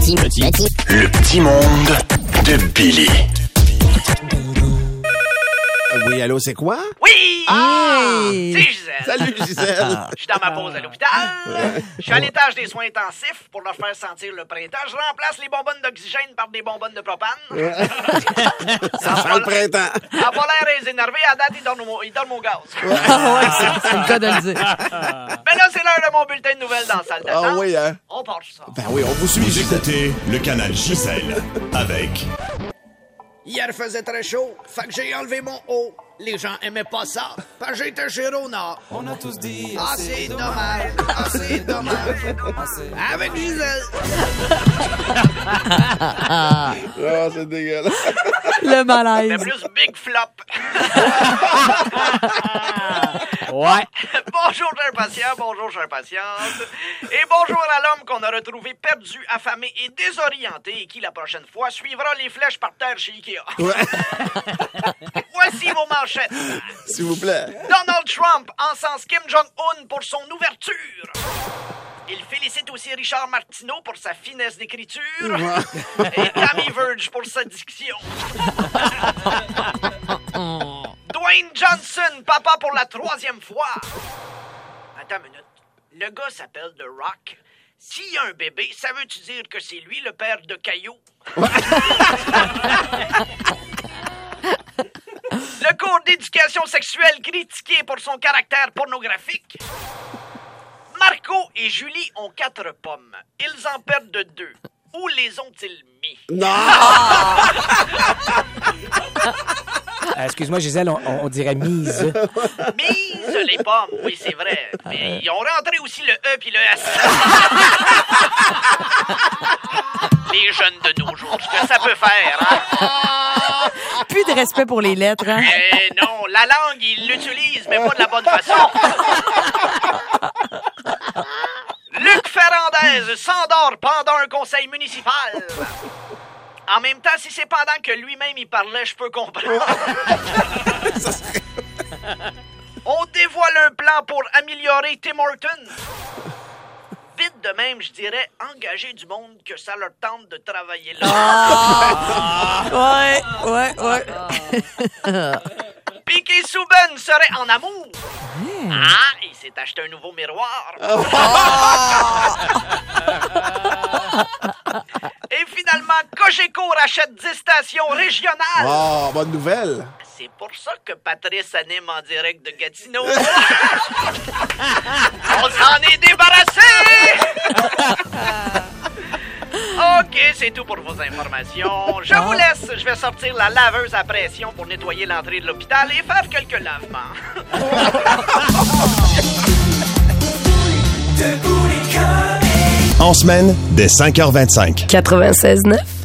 Le petit monde de Billy. Oui, allô, c'est quoi? Oui! Hey! C'est Gisèle. Salut, Gisèle. Je suis dans ma pause à l'hôpital. Je suis à l'étage des soins intensifs pour leur faire sentir le printemps. Je remplace les bonbonnes d'oxygène par des bonbonnes de propane. Ça sent le printemps. À pas l'air énervé, à date, il donne mon gaz. Ah ouais, c'est le cas de le dire. Mais là, c'est l'heure de mon bulletin de nouvelles dans la salle d'attente. Ah oui, hein? On part ça. Ben oui, on vous suit, Vous Gisèle. écoutez le canal Gisèle avec... Hier faisait très chaud, fait que j'ai enlevé mon haut. Les gens aimaient pas ça, parce que j'étais chez Rona. On a tous dit Ah, c'est dommage, ah, c'est dommage. Avec Gisèle. Ah, c'est dégueulasse. Le C'est malaise. plus big flop. Ouais. Bonjour, chers patients, bonjour, chers patientes. Et bonjour à l'homme qu'on a retrouvé perdu, affamé et désorienté et qui, la prochaine fois, suivra les flèches par terre chez Ikea. Voici vos manchettes. S'il vous plaît. Donald Trump encense Kim Jong-un pour son ouverture. Il félicite aussi Richard Martineau pour sa finesse d'écriture et Tammy Verge pour sa diction. Dwayne Johnson, papa pour la 3e fois. Attends une minute. Le gars s'appelle The Rock. S'il y a un bébé, ça veut-tu dire que c'est lui le père de Caillou? Le cours d'éducation sexuelle critiqué pour son caractère pornographique. Marco et Julie ont 4 pommes. Ils en perdent de 2. Où les ont-ils mis? Non! Excuse-moi, Gisèle, on dirait mise. Mise les pommes, oui, c'est vrai. Mais ils ont rentré aussi le E puis le S. Les jeunes de nos jours, ce que ça peut faire, hein? Plus de respect pour les lettres, hein? Eh non, la langue, ils l'utilisent, mais pas de la bonne façon. Luc Ferrandez s'endort pendant un conseil municipal. En même temps, si c'est pendant que lui-même il parlait, je peux comprendre. On dévoile un plan pour améliorer Tim Hortons. Vite de même, je dirais, engager du monde que ça leur tente de travailler là. Ouais. Piqué Souben serait en amour. Ah, il s'est acheté un nouveau miroir. Et finalement, Cogeco rachète 10 stations régionales. Oh, bonne nouvelle. C'est pour ça que Patrice anime en direct de Gatineau. On s'en est débarrassé! OK, c'est tout pour vos informations. Je vous laisse. Je vais sortir la laveuse à pression pour nettoyer l'entrée de l'hôpital et faire quelques lavements. En semaine, dès 5h25. 96.9.